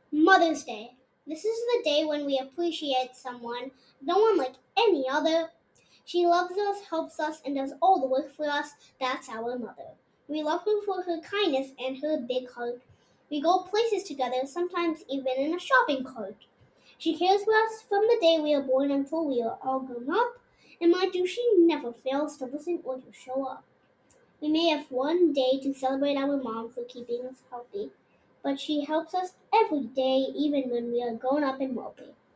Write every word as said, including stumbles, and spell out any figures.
Mother's Day. This is the day when we appreciate someone, no one like any other. She loves us, helps us, and does all the work for us. That's our mother. We love her for her kindness and her big heart. We go places together, sometimes even in a shopping cart. She cares for us from the day we are born until we are all grown up. And mind you, she never fails to listen or to show up. We may have one day to celebrate our mom for keeping us healthy, but she helps us every day, even when we are grown up and wealthy.